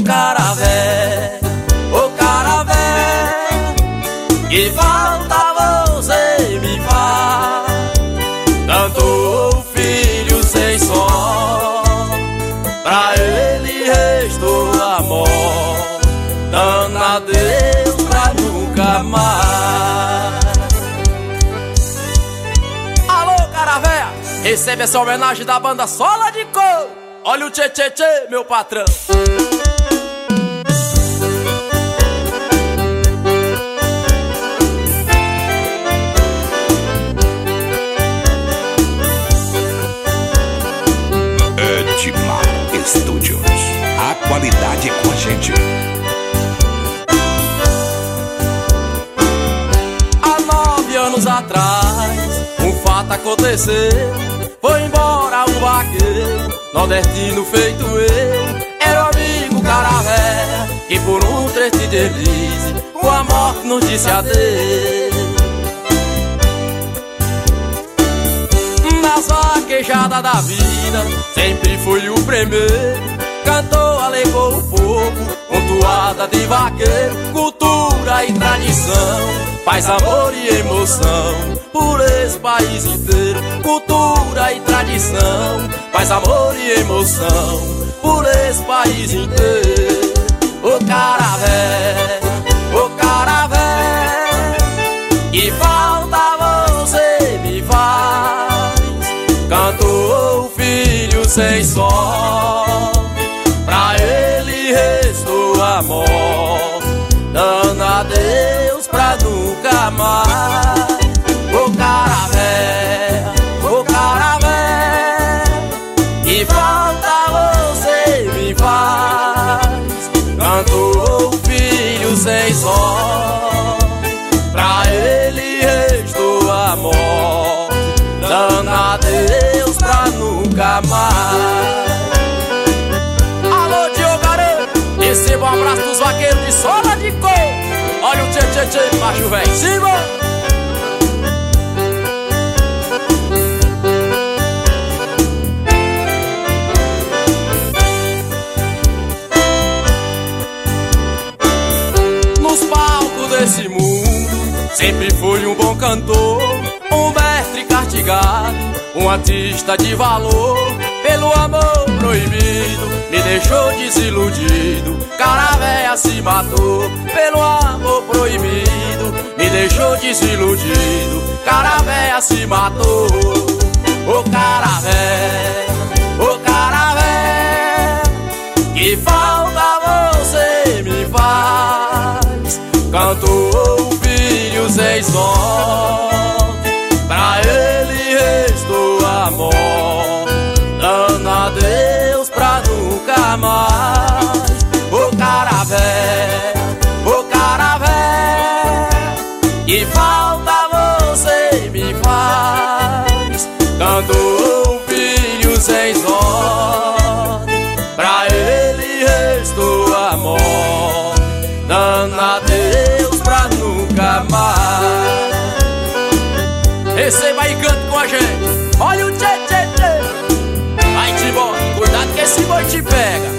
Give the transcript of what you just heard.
cara velho, ô cara velho, que falta você me faz. Tanto o filho sem som, pra ele restou amor, dando adeus pra nunca mais. Alô, cara véia, recebe essa homenagem da banda Sola de Couro. Olha o tchê tchê tchê, meu patrão. Edmar Studios, a qualidade com a gente. Há 9 anos atrás, um fato aconteceu. Foi embora um vaqueiro, nordestino feito eu. Era o amigo cara velho, que por um trecho de deslize, com a morte nos disse adeus. Nas vaquejadas da vida, sempre foi o primeiro. Cantou, alegou o povo, com toada de vaqueiro. Cultura e tradição, paz, amor e emoção, por esse país inteiro. Cultura e tradição, paz, amor e emoção, por esse país inteiro. Ô cara velho, ô cara velho, que falta você me faz. Cantou o filho sem som, pra ele restou amor, dando adeus pra nunca mais. Ô cara velho, ô cara velho, que falta você me faz. Cantou o filho sem som, pra ele restou amor, dando adeus pra nunca mais. Alô, Diogo Areia, receba um abraço dos vaqueiros de Sola de Couro. Olha o tchê tchê tchê, macho velho, Simão. Nos palcos desse mundo, sempre foi um bom cantor, um mestre castigado, um artista de valor. Pelo amor proibido, me deixou desiludido, cara véia se matou. Pelo amor proibido, me deixou desiludido, cara véia se matou. Ô cara velho, ô cara velho, que falta você me faz. Cantou o filho sem som, pra ele restou amor, dando adeus pra nunca mais. Ô cara velho, ô cara velho, que falta você me faz. Cantou o filho sem som, pra ele restou amor, dando adeus pra nunca mais. Receba e cante com a gente. Olha o tchê tchê tchê. Vai-te embora, cuidado que esse boi te pega.